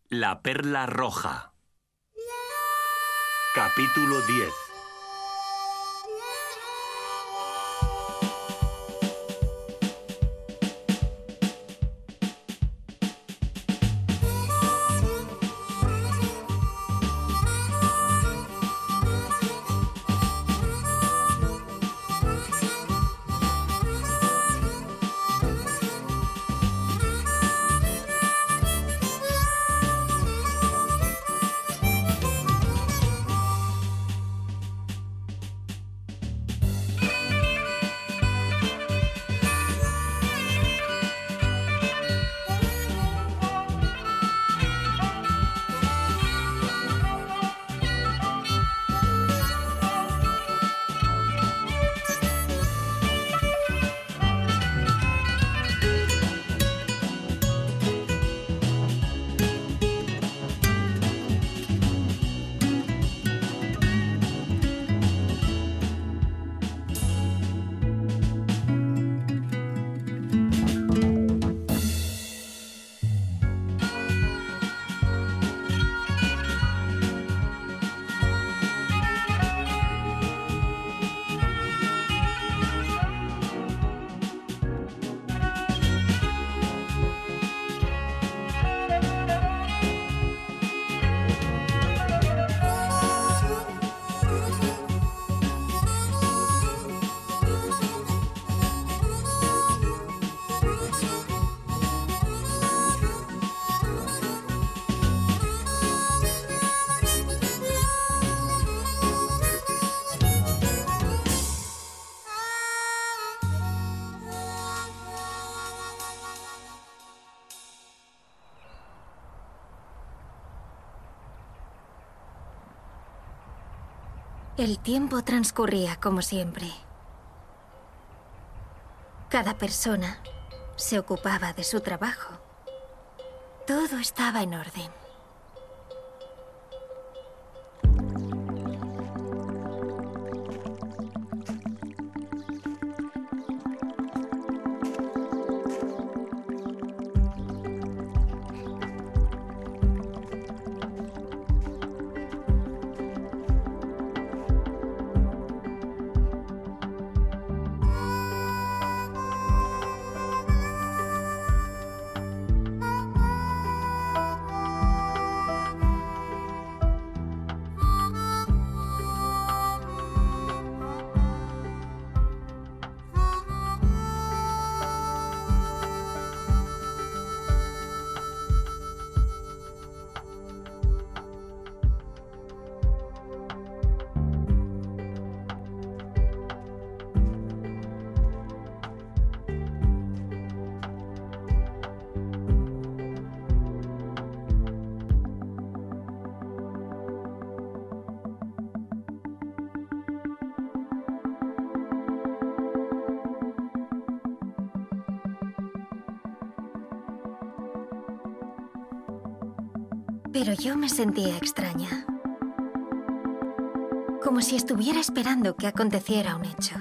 La perla roja. Capítulo 10. El tiempo transcurría como siempre. Cada persona se ocupaba de su trabajo. Todo estaba en orden. Pero yo me sentía extraña. Como si estuviera esperando que aconteciera un hecho.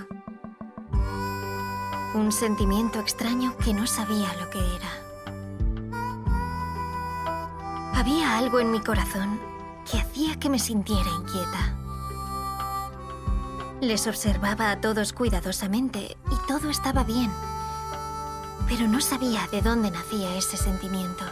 Un sentimiento extraño que no sabía lo que era. Había algo en mi corazón que hacía que me sintiera inquieta. Les observaba a todos cuidadosamente y todo estaba bien. Pero no sabía de dónde nacía ese sentimiento.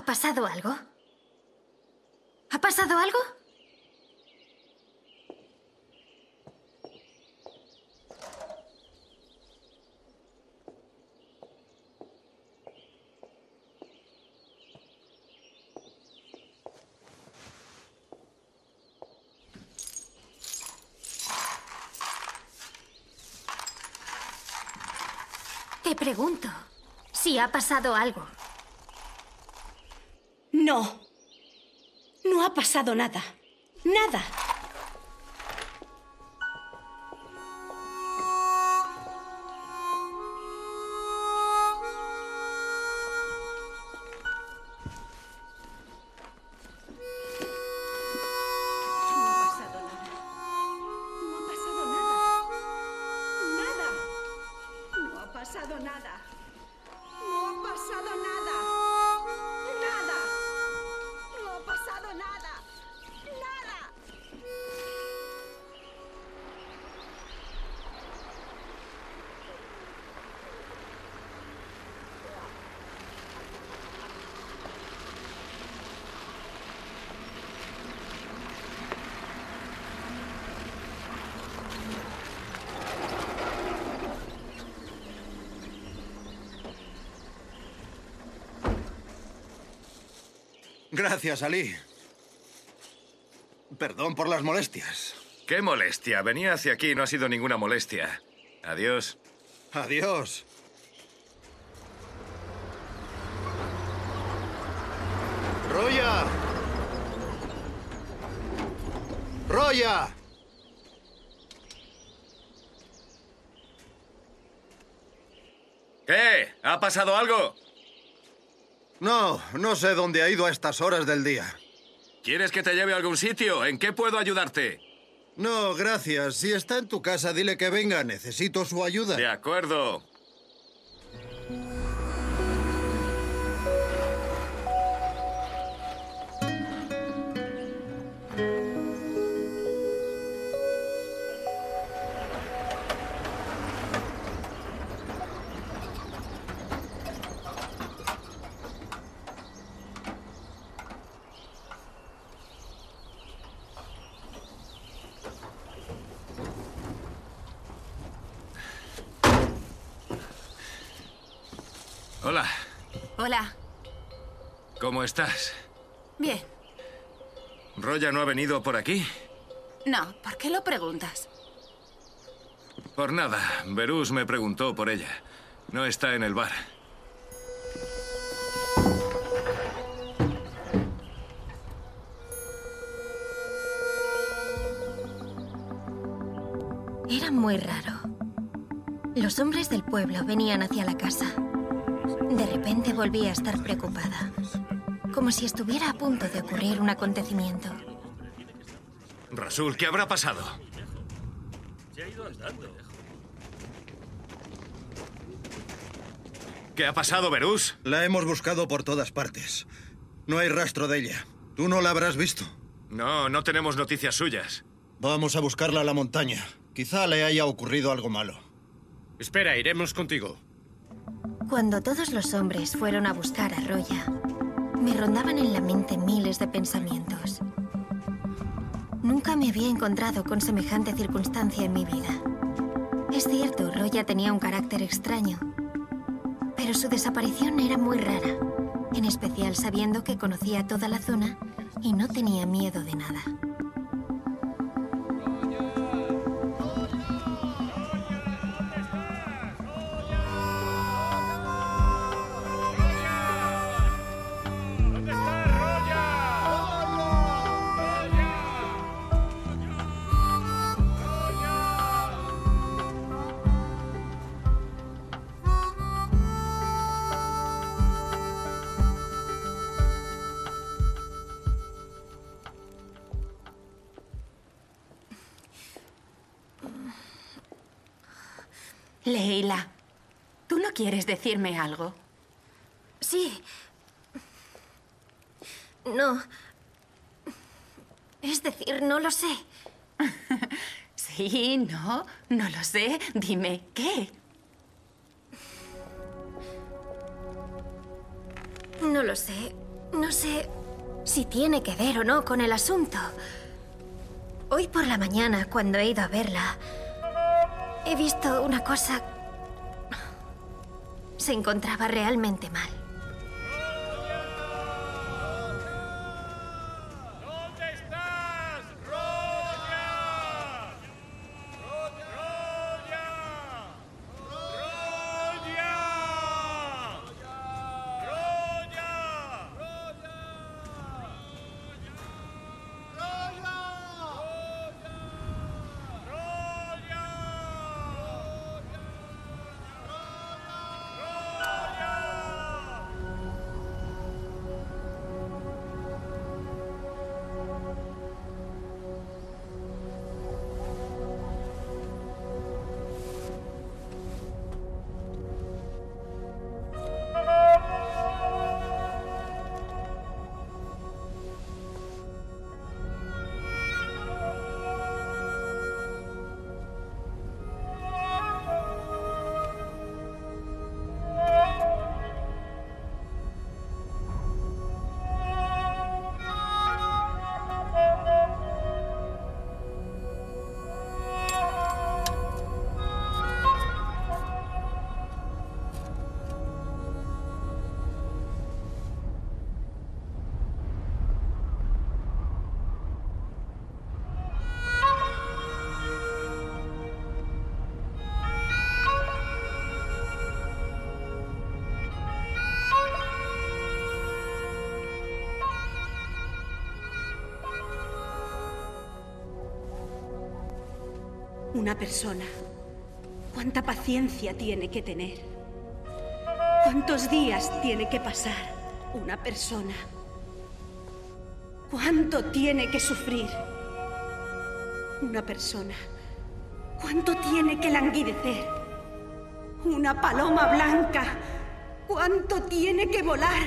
pasado algo? ¿Ha pasado algo? Te pregunto si ha pasado algo. No. No ha pasado nada. Nada. No ha pasado nada. No ha pasado nada. Nada. No ha pasado nada. Nada. Gracias, Ali. Perdón por las molestias. ¡Qué molestia! Venía hacia aquí, no ha sido ninguna molestia. Adiós. Adiós. ¡Roya! ¡Roya! ¿Qué? ¿Ha pasado algo? No, no sé dónde ha ido a estas horas del día. ¿Quieres que te lleve a algún sitio? ¿En qué puedo ayudarte? No, gracias. Si está en tu casa, dile que venga. Necesito su ayuda. De acuerdo. Hola. Hola. ¿Cómo estás? Bien. ¿Roya no ha venido por aquí? No, ¿por qué lo preguntas? Por nada. Berus me preguntó por ella. No está en el bar. Era muy raro. Los hombres del pueblo venían hacia la casa. De repente volví a estar preocupada. Como si estuviera a punto de ocurrir un acontecimiento. Rasul, ¿qué habrá pasado? ¿Qué ha pasado, Berus? La hemos buscado por todas partes. No hay rastro de ella. ¿Tú no la habrás visto? No, no tenemos noticias suyas. Vamos a buscarla a la montaña. Quizá le haya ocurrido algo malo. Espera, iremos contigo. Cuando todos los hombres fueron a buscar a Roya, me rondaban en la mente miles de pensamientos. Nunca me había encontrado con semejante circunstancia en mi vida. Es cierto, Roya tenía un carácter extraño, pero su desaparición era muy rara, en especial sabiendo que conocía toda la zona y no tenía miedo de nada. Leila, ¿tú no quieres decirme algo? Sí. No. Es decir, no lo sé. Sí, no lo sé. Dime, ¿qué? No lo sé. No sé si tiene que ver o no con el asunto. Hoy por la mañana, cuando he ido a verla, he visto una cosa. Se encontraba realmente mal. ¿Dónde estás, Roya? ¡Roya! ¡Roya! Una persona, ¿cuánta paciencia tiene que tener? ¿Cuántos días tiene que pasar una persona? ¿Cuánto tiene que sufrir una persona? ¿Cuánto tiene que languidecer una paloma blanca? ¿Cuánto tiene que volar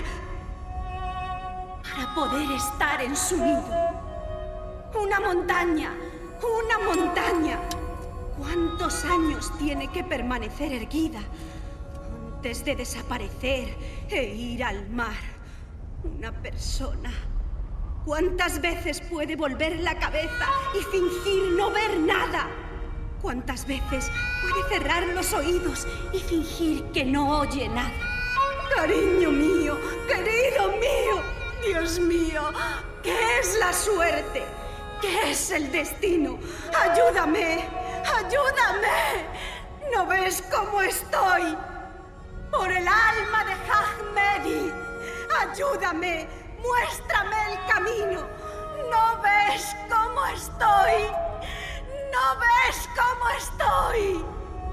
para poder estar en su nido? Una montaña, una montaña. ¿Cuántos años tiene que permanecer erguida antes de desaparecer e ir al mar? Una persona. ¿Cuántas veces puede volver la cabeza y fingir no ver nada? ¿Cuántas veces puede cerrar los oídos y fingir que no oye nada? Cariño mío, querido mío, Dios mío, ¿qué es la suerte? ¿Qué es el destino? ¡Ayúdame! ¡Ayúdame! ¿No ves cómo estoy? ¡Por el alma de Ahmedi! ¡Ayúdame! ¡Muéstrame el camino! ¿No ves cómo estoy? ¿No ves cómo estoy?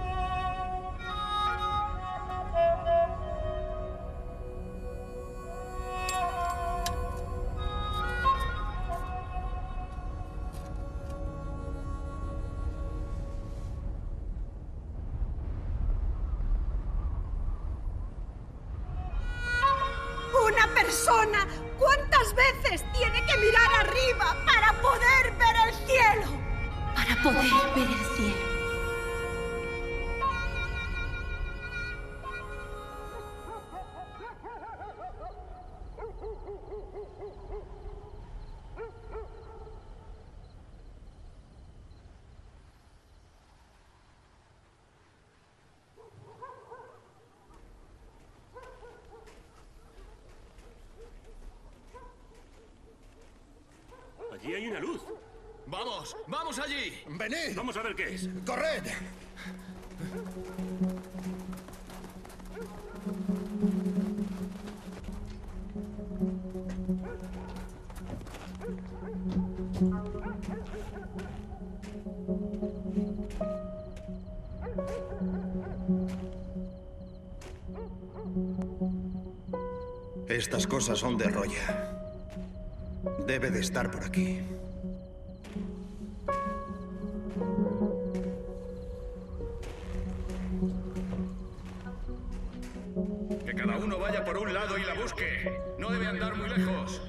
Una persona, ¿cuántas veces tiene que mirar arriba para poder ver el cielo? Para poder ver el cielo. Allí hay una luz. ¡Vamos! ¡Vamos allí! ¡Venid! Vamos a ver qué es. ¡Corred! Estas cosas son de Roya. Debe de estar por aquí. Que cada uno vaya por un lado y la busque. No debe andar muy lejos.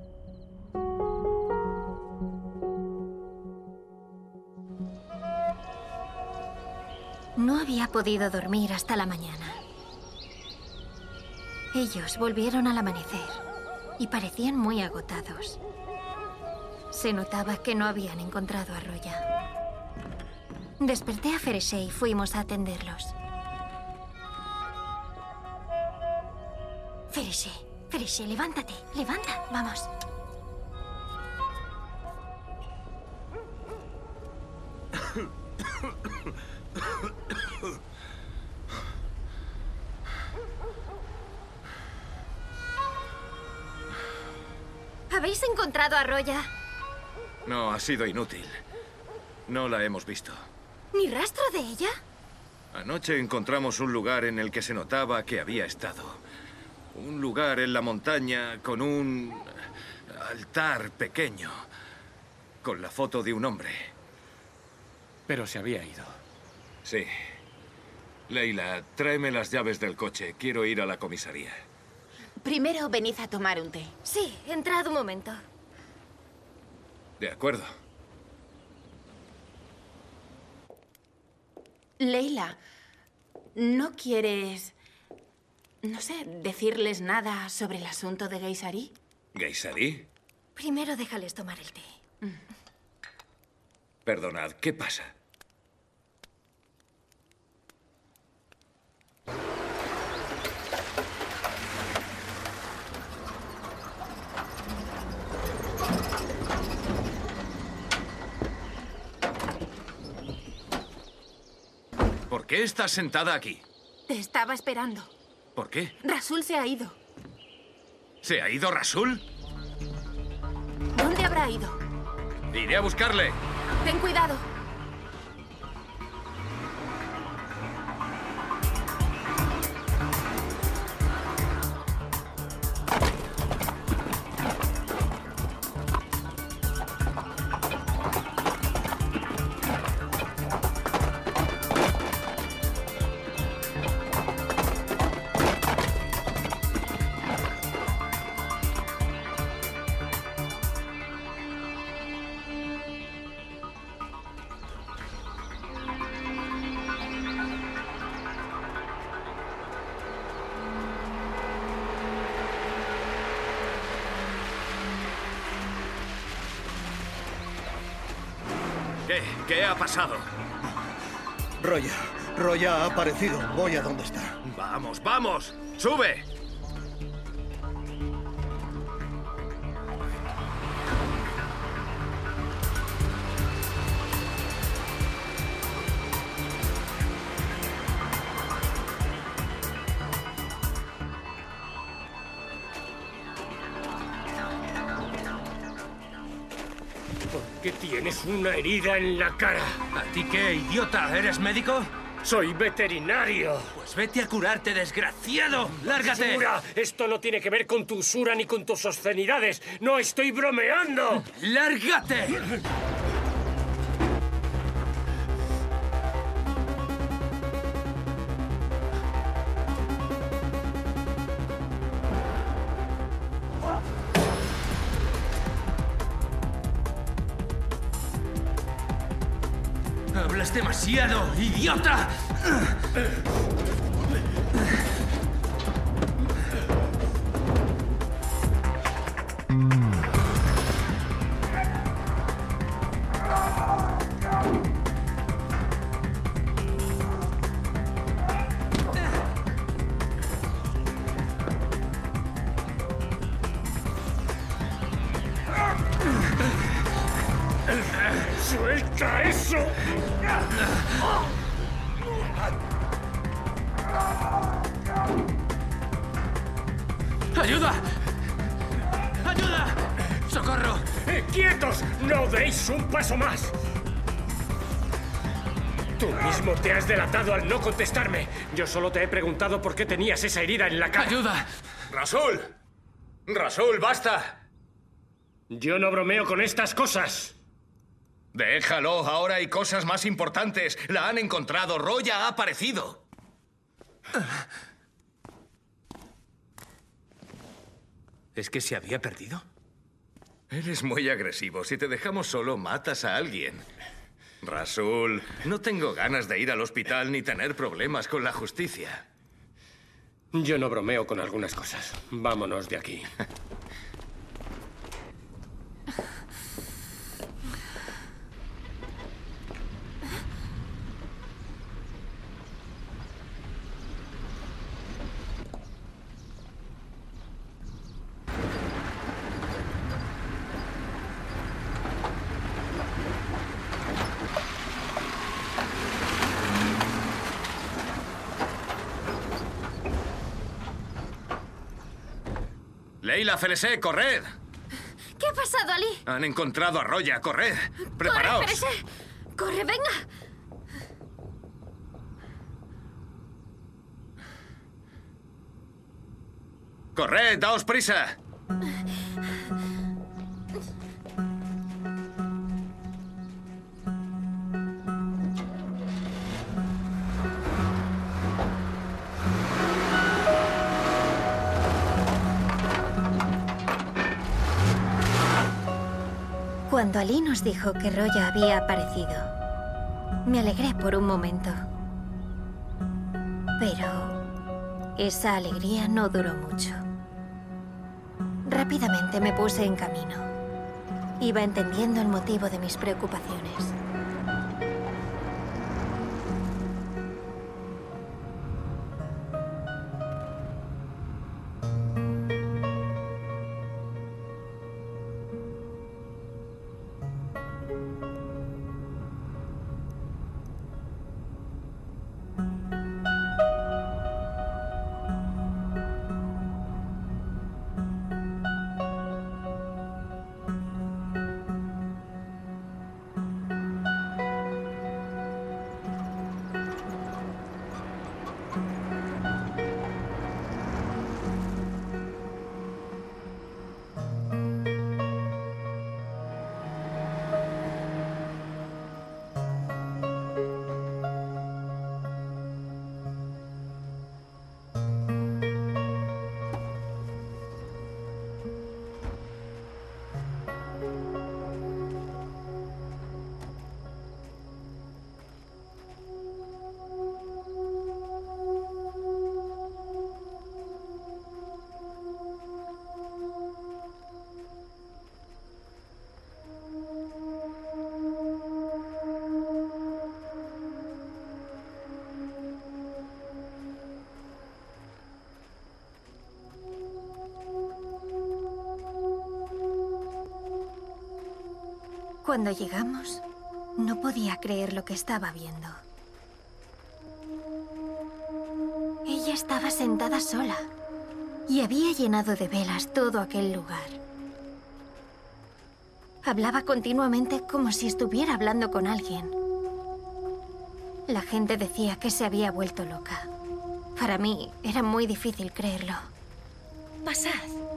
No había podido dormir hasta la mañana. Ellos volvieron al amanecer. y parecían muy agotados. Se notaba que no habían encontrado a Roya. Desperté a Fereche y fuimos a atenderlos. Fereche, levántate, levanta, vamos. ¿Habéis encontrado a Roya? No, ha sido inútil. No la hemos visto. ¿Ni rastro de ella? Anoche encontramos un lugar en el que se notaba que había estado. Un lugar en la montaña con un altar pequeño, con la foto de un hombre. Pero se había ido. Sí. Leila, tráeme las llaves del coche. Quiero ir a la comisaría. Primero venid a tomar un té. Sí, entrad un momento. De acuerdo. Leila, ¿no quieres, no sé, decirles nada sobre el asunto de Geisari? ¿Geisari? Primero déjales tomar el té. Perdonad, ¿qué pasa? ¿Por qué estás sentada aquí? Te estaba esperando. ¿Por qué? Rasul se ha ido. ¿Se ha ido Rasul? ¿Dónde habrá ido? Iré a buscarle. Ten cuidado. ¿Qué ha pasado? Roya ha aparecido. Voy a donde está. ¡Vamos, vamos! ¡Sube! ¿Por qué tienes una herida en la cara? ¿A ti qué, idiota? ¿Eres médico? Soy veterinario. Pues vete a curarte, desgraciado. ¡Lárgate! ¡Usura! Esto no tiene que ver con tu usura ni con tus obscenidades. ¡No estoy bromeando! ¡Lárgate! ¡Hablas demasiado, idiota! ¡Suelta eso! ¡Ayuda! ¡Ayuda! ¡Socorro! ¡Quietos! ¡No deis un paso más! Tú mismo te has delatado al no contestarme. Yo solo te he preguntado por qué tenías esa herida en la cara. ¡Ayuda! ¡Rasul! ¡Rasul, basta! Yo no bromeo con estas cosas. Déjalo, ahora hay cosas más importantes. La han encontrado, Roya ha aparecido. ¿Es que se había perdido? Eres muy agresivo. Si te dejamos solo, matas a alguien. Rasul, no tengo ganas de ir al hospital ni tener problemas con la justicia. Yo no bromeo con algunas cosas. Vámonos de aquí. Leila, Feresé, corred. ¿Qué ha pasado, Ali? Han encontrado a Roya, corred. Preparaos. ¡Corre, Feresé! ¡Corre, venga! Corred, daos prisa. Cuando Ali nos dijo que Roya había aparecido, me alegré por un momento. Pero esa alegría no duró mucho. Rápidamente me puse en camino. Iba entendiendo el motivo de mis preocupaciones. Cuando llegamos, no podía creer lo que estaba viendo. Ella estaba sentada sola y había llenado de velas todo aquel lugar. Hablaba continuamente como si estuviera hablando con alguien. La gente decía que se había vuelto loca. Para mí era muy difícil creerlo. Pasad.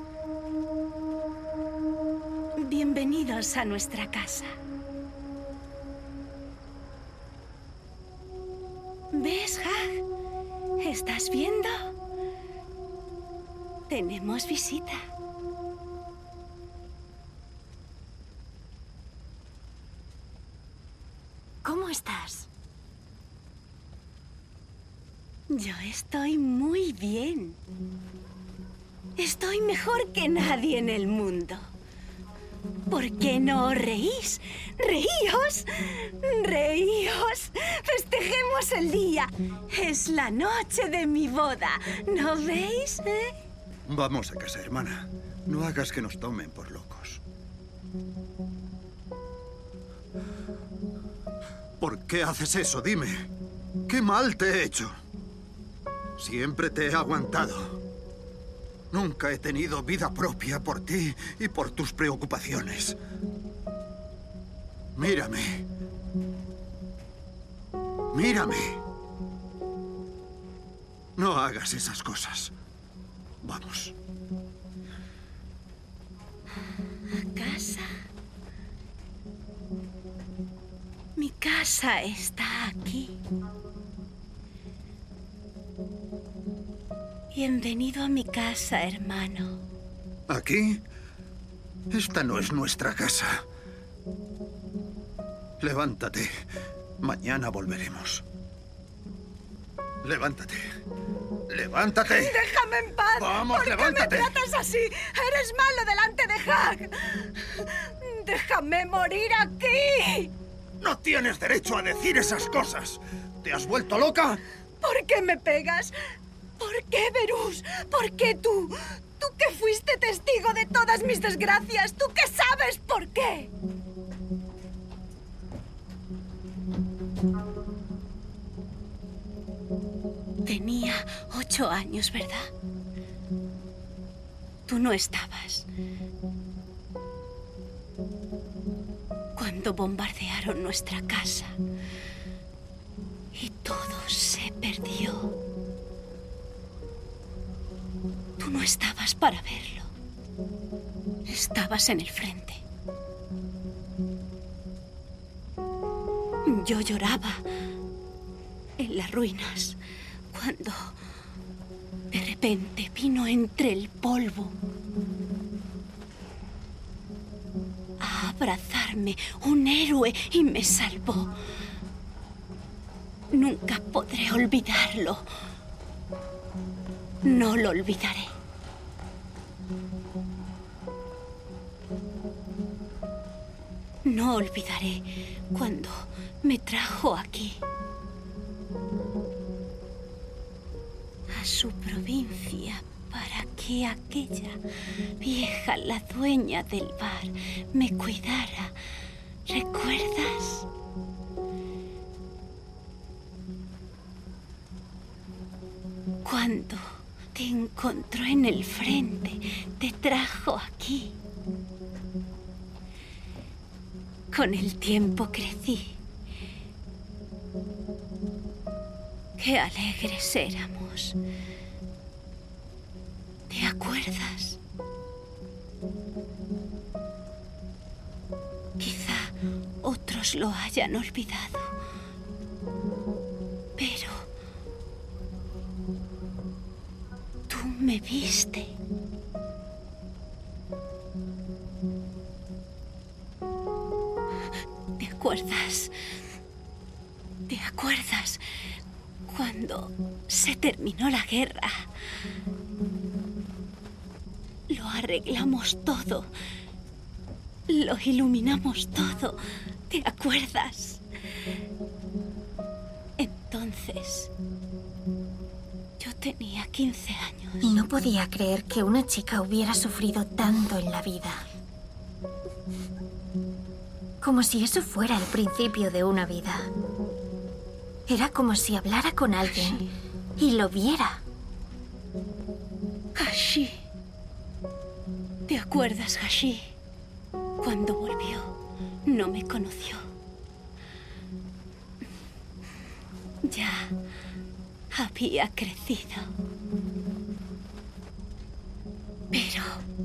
Bienvenidos a nuestra casa. ¿Ves, Hag? ¿Estás viendo? Tenemos visita. ¿Cómo estás? Yo estoy muy bien. Estoy mejor que nadie en el mundo. ¿Por qué no os reís? ¡Reíos! ¡Reíos! ¡Festejemos el día! Es la noche de mi boda. ¿No veis? Vamos a casa, hermana. No hagas que nos tomen por locos. ¿Por qué haces eso? Dime. ¿Qué mal te he hecho? Siempre te he aguantado. Nunca he tenido vida propia por ti y por tus preocupaciones. Mírame. Mírame. No hagas esas cosas. Vamos. A casa. Mi casa está aquí. Bienvenido a mi casa, hermano. ¿Aquí? Esta no es nuestra casa. Levántate. Mañana volveremos. Levántate. ¡Levántate! ¡Déjame en paz! ¡Vamos, ¿Por levántate! qué me tratas así? ¡Eres malo delante de Hag! ¡Déjame morir aquí! ¡No tienes derecho a decir esas cosas! ¿Te has vuelto loca? ¿Por qué me pegas? ¿Por qué, Berus? ¿Por qué tú? Tú que fuiste testigo de todas mis desgracias. ¿Tú que sabes por qué? Tenía 8 años, ¿verdad? Tú no estabas cuando bombardearon nuestra casa y todo se perdió. Tú no estabas para verlo. Estabas en el frente. Yo lloraba en las ruinas cuando de repente vino entre el polvo a abrazarme un héroe y me salvó. Nunca podré olvidarlo. No lo olvidaré. No olvidaré cuando me trajo aquí, a su provincia, para que aquella vieja, la dueña del bar, me cuidara. ¿Recuerdas? Cuando te encontró en el frente, te trajo aquí. Con el tiempo crecí. Qué alegres éramos. ¿Te acuerdas? Quizá otros lo hayan olvidado. Pero tú me viste. ¿Te acuerdas? ¿Te acuerdas cuando se terminó la guerra? Lo arreglamos todo. Lo iluminamos todo. ¿Te acuerdas? Entonces, yo tenía 15 años. Y no podía creer que una chica hubiera sufrido tanto en la vida. Como si eso fuera el principio de una vida. Era como si hablara con alguien y lo viera. Hashi. ¿Te acuerdas, Hashi? Cuando volvió, no me conoció. Ya había crecido. Pero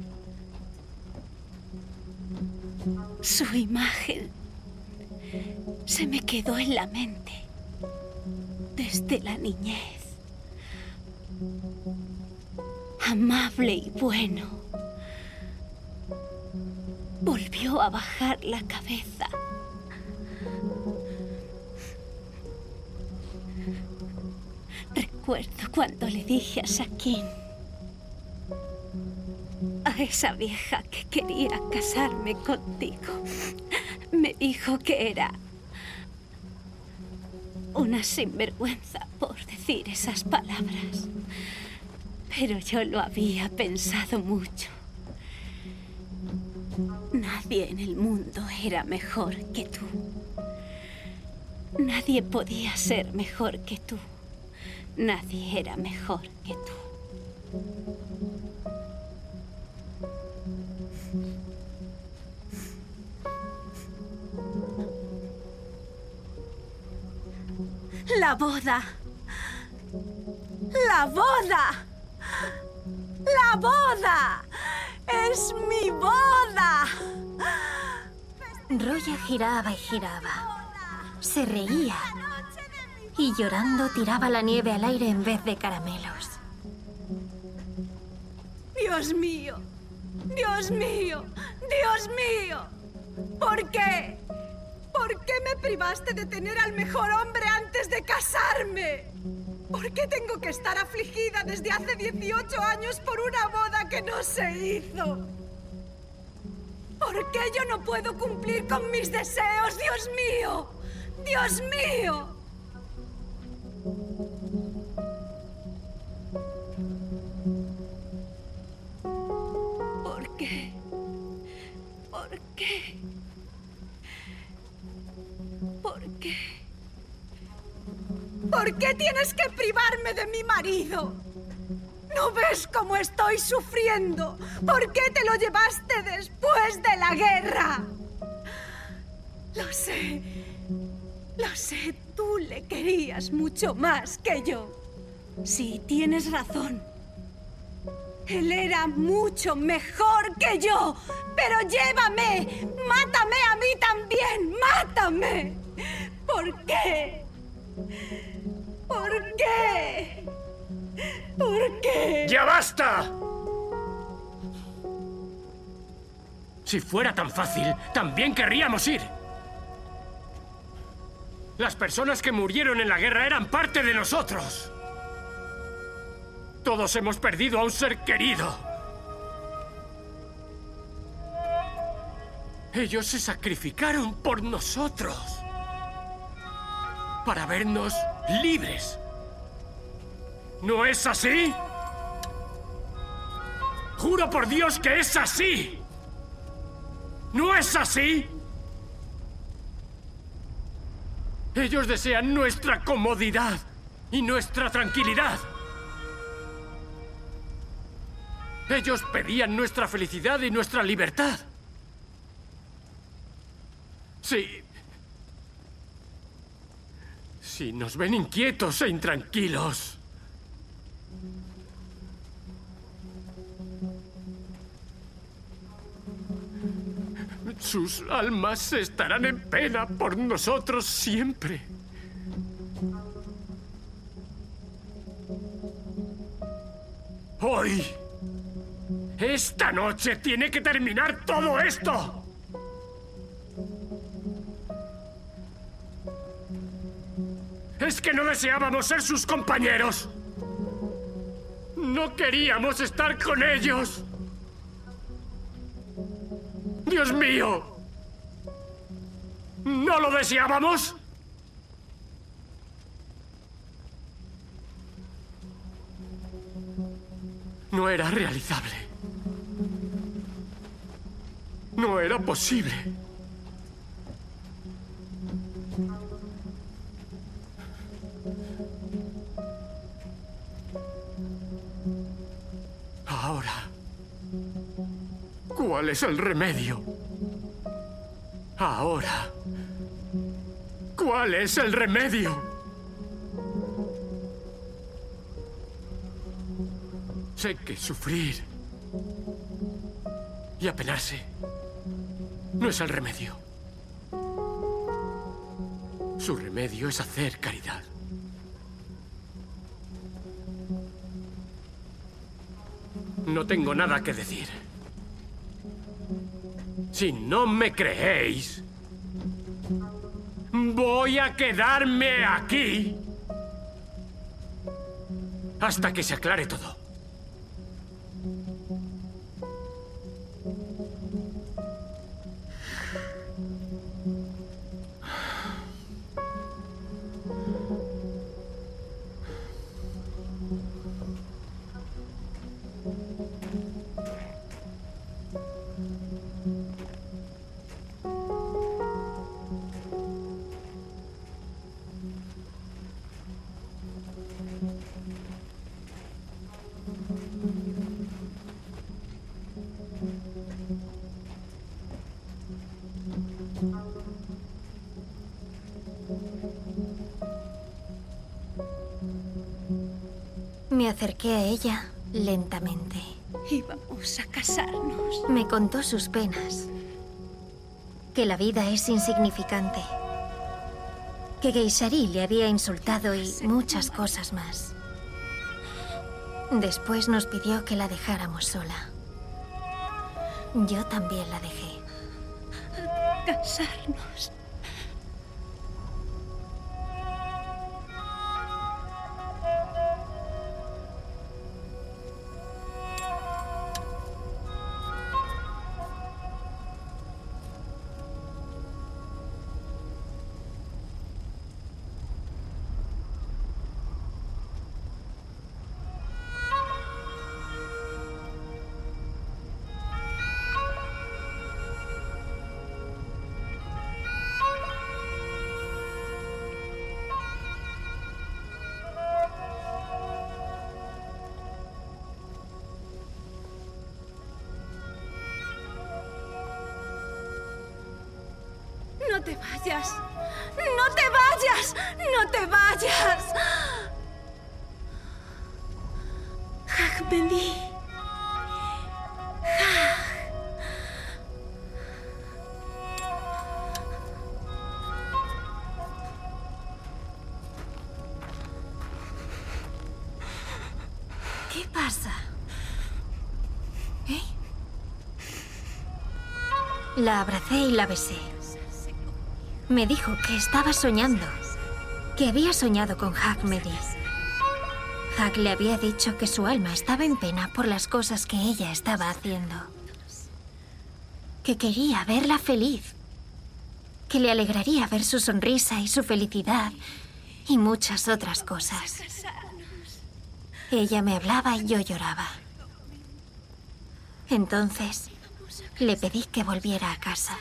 su imagen se me quedó en la mente desde la niñez. Amable y bueno. Volvió a bajar la cabeza. Recuerdo cuando le dije a Sakin, a esa vieja que quería casarme contigo, me dijo que era una sinvergüenza por decir esas palabras. Pero yo lo había pensado mucho. Nadie en el mundo era mejor que tú. Nadie podía ser mejor que tú. Nadie era mejor que tú. La boda. La boda. La boda. ¡Es mi boda! Roya giraba y giraba. Se reía. Y llorando tiraba la nieve al aire en vez de caramelos. ¡Dios mío! ¡Dios mío! ¡Dios mío! ¿Por qué? ¿Por qué me privaste de tener al mejor hombre antes de casarme? ¿Por qué tengo que estar afligida desde hace 18 años por una boda que no se hizo? ¿Por qué yo no puedo cumplir con mis deseos? ¡Dios mío! ¡Dios mío! ¿Por qué? ¿Por qué? ¿Por qué? ¿Por qué tienes que privarme de mi marido? ¿No ves cómo estoy sufriendo? ¿Por qué te lo llevaste después de la guerra? Lo sé, tú le querías mucho más que yo. Sí, tienes razón. Él era mucho mejor que yo. Pero llévame, mátame a mí también, mátame. ¿Por qué? ¿Por qué? ¿Por qué? ¡Ya basta! Si fuera tan fácil, también querríamos ir. Las personas que murieron en la guerra eran parte de nosotros. Todos hemos perdido a un ser querido. Ellos se sacrificaron por nosotros. Para vernos libres. ¿No es así? Juro por Dios que es así. ¿No es así? Ellos desean nuestra comodidad y nuestra tranquilidad. Ellos pedían nuestra felicidad y nuestra libertad. Si nos ven inquietos e intranquilos, sus almas estarán en pena por nosotros siempre. Hoy, esta noche, tiene que terminar todo esto. ¿Es que no deseábamos ser sus compañeros? No queríamos estar con ellos. ¡Dios mío! ¿No lo deseábamos? No era realizable. No era posible. Ahora, ¿cuál es el remedio? Ahora, ¿cuál es el remedio? Sé que sufrir y apenarse no es el remedio. Su remedio es hacer caridad. No tengo nada que decir. Si no me creéis, voy a quedarme aquí hasta que se aclare todo. Me acerqué a ella lentamente. Íbamos a casarnos. Me contó sus penas. Que la vida es insignificante. Que Geisari le había insultado y muchas cosas más. Después nos pidió que la dejáramos sola. Yo también la dejé. Casarnos. te vayas. ¡No te vayas! ¡No te vayas! Hag-Medi. ¿Qué pasa? ¿Eh? La abracé y la besé. Me dijo que estaba soñando, que había soñado con Hag-Medi. Hag le había dicho que su alma estaba en pena por las cosas que ella estaba haciendo. Que quería verla feliz. Que le alegraría ver su sonrisa y su felicidad y muchas otras cosas. Ella me hablaba y yo lloraba. Entonces, le pedí que volviera a casa.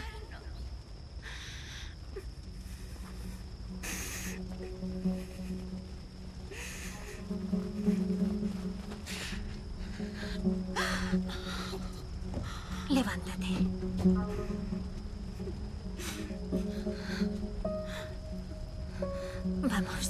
Levántate. Vamos.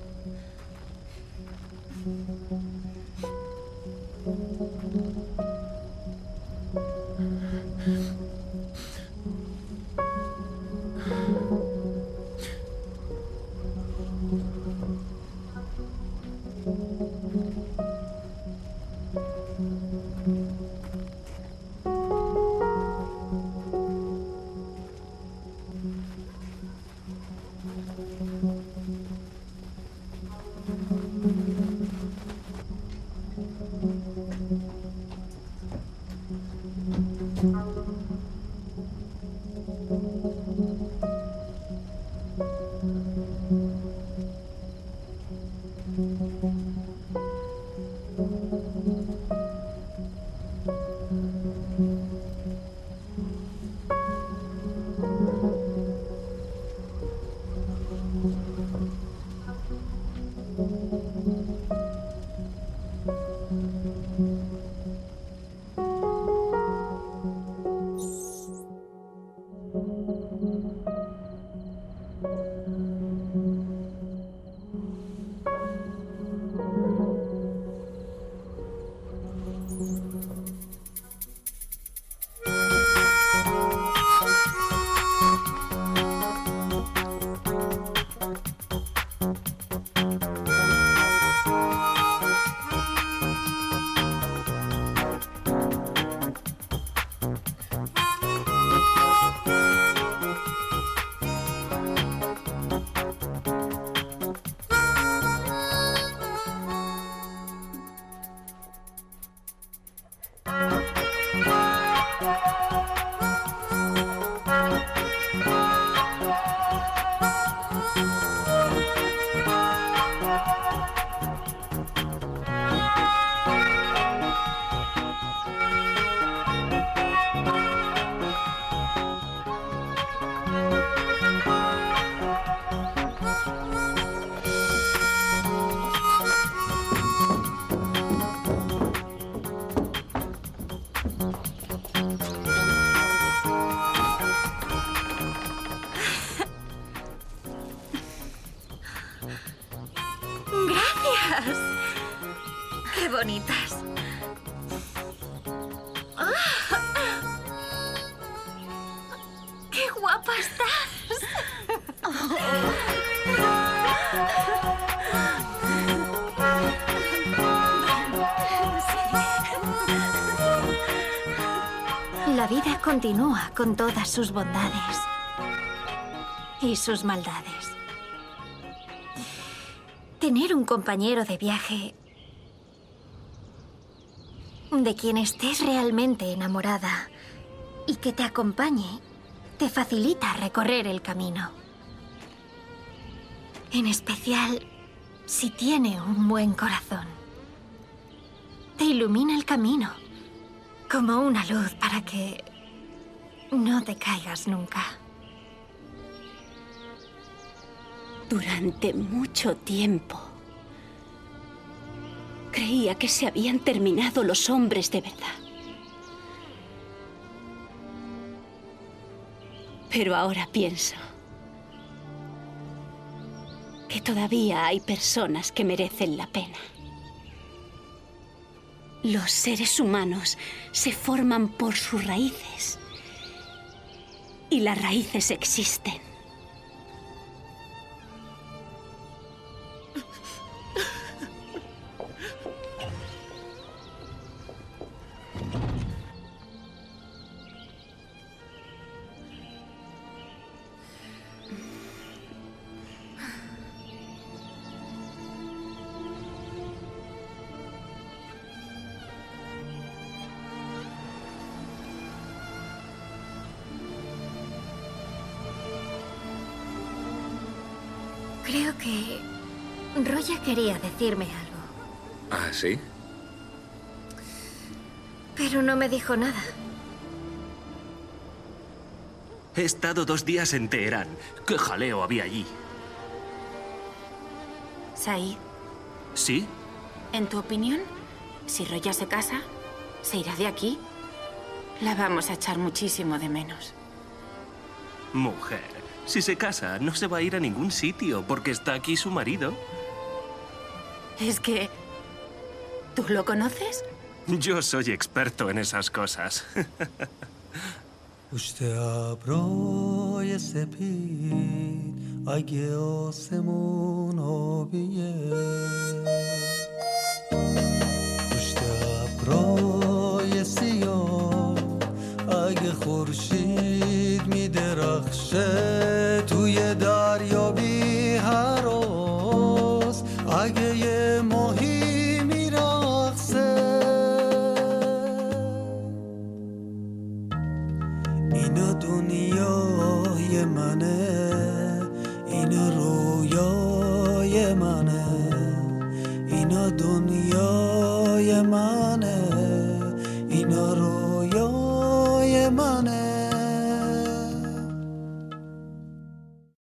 ¡Qué bonitas! ¡Qué guapa estás! La vida continúa con todas sus bondades y sus maldades. Tener un compañero de viaje de quien estés realmente enamorada y que te acompañe te facilita recorrer el camino. En especial si tiene un buen corazón. Te ilumina el camino como una luz para que no te caigas nunca. Durante mucho tiempo creía que se habían terminado los hombres de verdad. Pero ahora pienso que todavía hay personas que merecen la pena. Los seres humanos se forman por sus raíces. Y las raíces existen. Creo que Roya quería decirme algo. ¿Ah, sí? Pero no me dijo nada. He estado 2 días en Teherán. ¿Qué jaleo había allí? Said, ¿Sí? en tu opinión, si Roya se casa, se irá de aquí. La vamos a echar muchísimo de menos. Mujer, si se casa, no se va a ir a ningún sitio porque está aquí su marido. Es que... ¿tú lo conoces? Yo soy experto en esas cosas. پشت ابرای سپید اگه آسمون آبیه پشت ابرای سیاه اگه خورشید میدرخشه توی دریا بی هراس اگه یه ماهی میرقصه اینا دنیای منه اینا رویای منه اینا دنیا